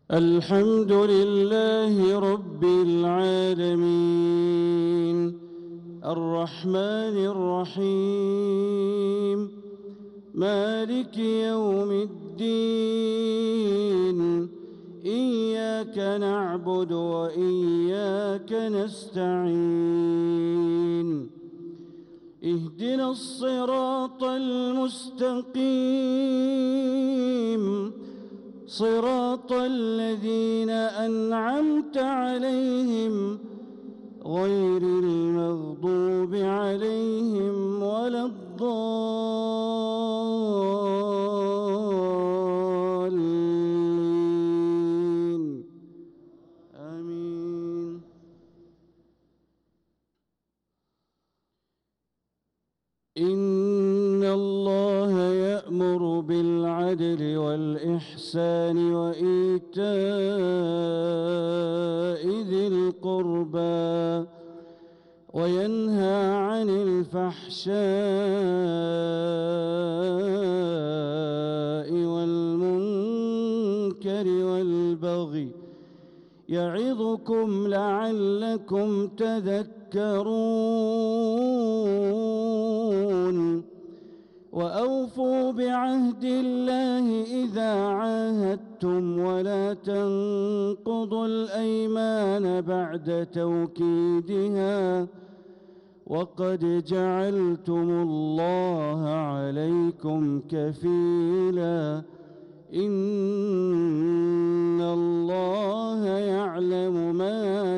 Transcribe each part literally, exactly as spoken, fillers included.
الحمد لله رب العالمين الرحمن الرحيم مالك يوم الدين إياك نعبد وإياك نستعين اهدنا الصراط المستقيم صراط الذين أنعمت عليهم غير المغضوب عليهم ولا الضالين آمين. إن الله يأمر بالعدل والإحسان وإيتاء ذي القربى وينهى عن الفحشاء والمنكر والبغي يعظكم لعلكم تذكرون. وأوفوا بعهد الله إذا عاهدتم ولا تنقضوا الأيمان بعد توكيدها وقد جعلتم الله عليكم كفيلا إن الله يعلم ما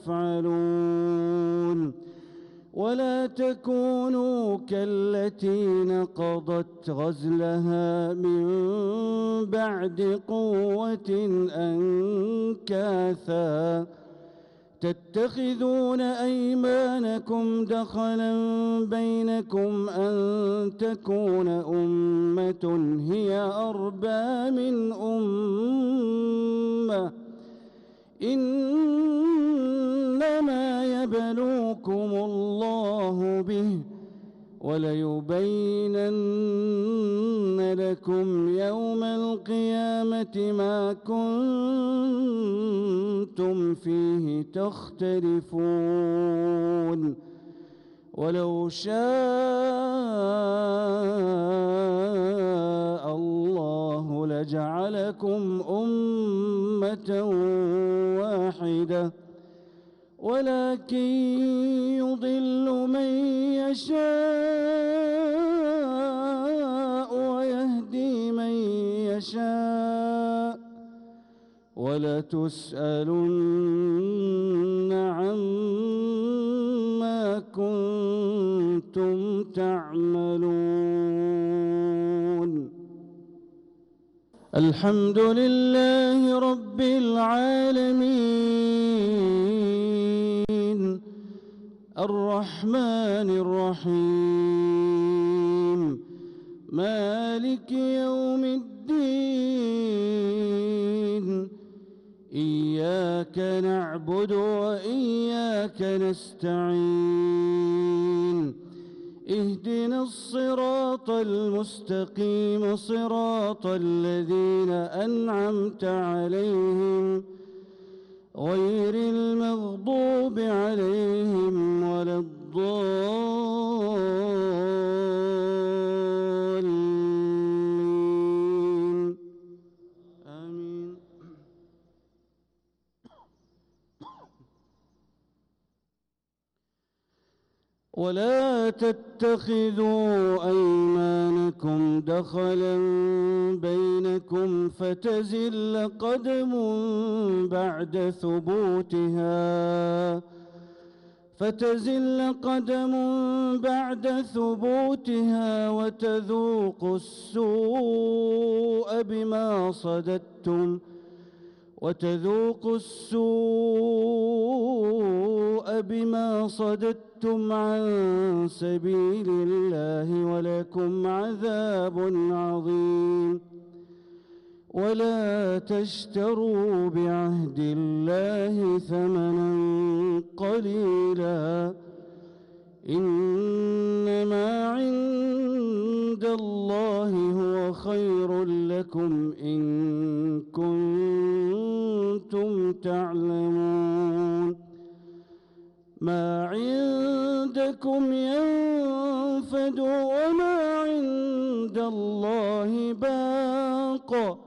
تفعلون. ولا تكونوا كالتي نقضت غزلها من بعد قوة أنكاثا تتخذون أيمانكم دخلا بينكم أن تكون أمة هي أربى من أمة إنما يبلوكم الله به وليبينن لكم يوم القيامة ما كنتم فيه تختلفون. ولو شاء الله لجعلكم أمة واحدة ولكن يضل من يشاء ويهدي من يشاء ولتسألن عما كنتم تعملون. الحمد لله رب العالمين الرحمن الرحيم مالك يوم الدين إياك نعبد وإياك نستعين اهدنا الصراط المستقيم صراط الذين أنعمت عليهم غير المغضوب عليهم ولا الضالين آمين. ولا تتخذوا أيمانكم دخلا بينكم فتزل قدم بعد ثبوتها فتزل قدم بعد ثبوتها وتذوقوا السوء بما صددتم وتذوقوا السوء بما صددتم عن سبيل الله ولكم عذاب عظيم. ولا تشتروا بعهد الله ثمنا قليلا إنما عند الله هو خير لكم إن كنتم كنتم تعلمون ما عندكم ينفد وما عند الله باق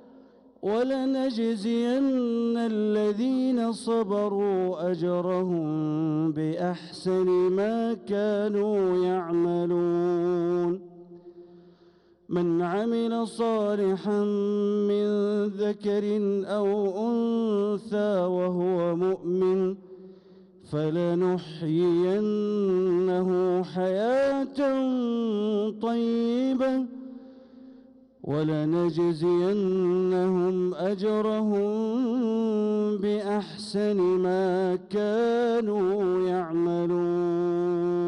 ولنجزين الذين صبروا أجرهم بأحسن ما كانوا يعملون من عمل صالحا من ذكر أو أنثى وهو مؤمن فلنحيينه حياة طيبة ولنجزينهم أجرهم بأحسن ما كانوا يعملون.